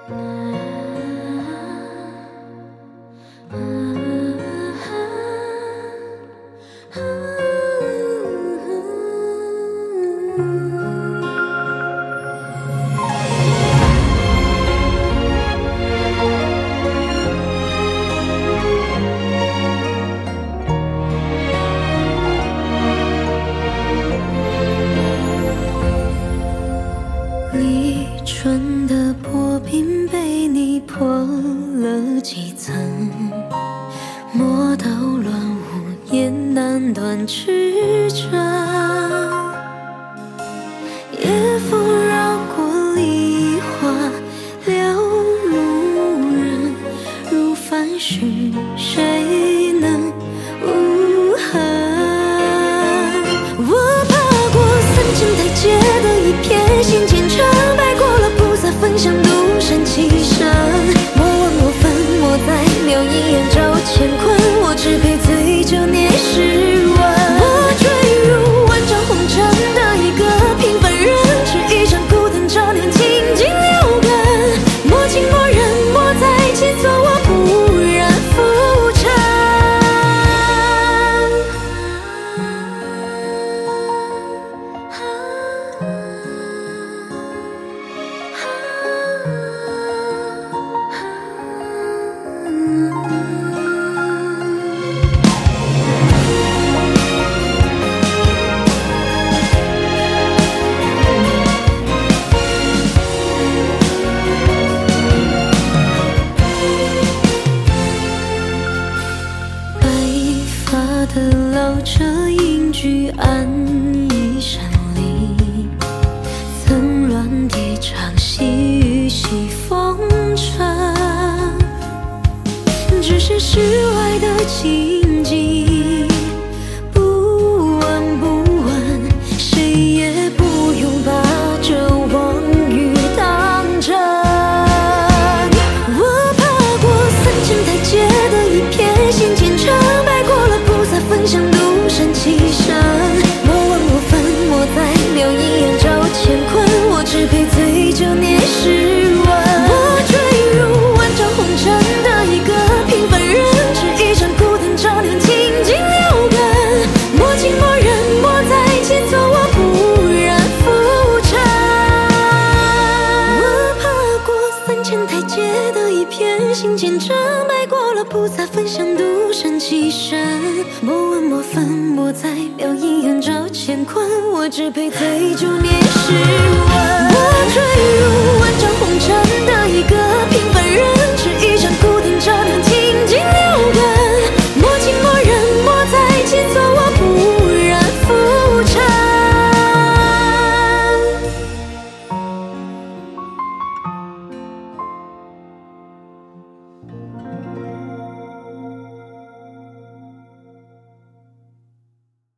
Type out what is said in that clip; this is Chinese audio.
离春的薄冰被你破了几层，磨到乱无言难断曲折，夜风绕过梨花撩路人，如繁絮谁能无痕？我爬过3000台阶的一片心间尘，白过了不再分享独善其身，莫问我分，莫再留一眼找乾坤，我只配醉酒念诗文。我坠入万丈红尘的一个平凡人，只一盏孤灯照亮清净六根，莫近莫远，莫再切磋，我不染浮尘。的老者隐居安逸山里，层峦叠嶂细雨洗风尘，只是世外的情景，不闻不问，谁也不用把这妄语当真。我爬过3000台阶的一片心间尘，白过了不再分享独善其身，莫问我分，莫再留一眼找乾坤，我只配醉酒念诗文。我坠入万丈红尘的一个平凡人，只一盏孤灯照亮清净六根，莫近莫远，莫再切磋，我不染浮尘。我爬过3000台阶的一片心间尘，白过了不再分享独善其身，莫问莫分，莫再留一眼找乾坤，我只配醉酒念诗文。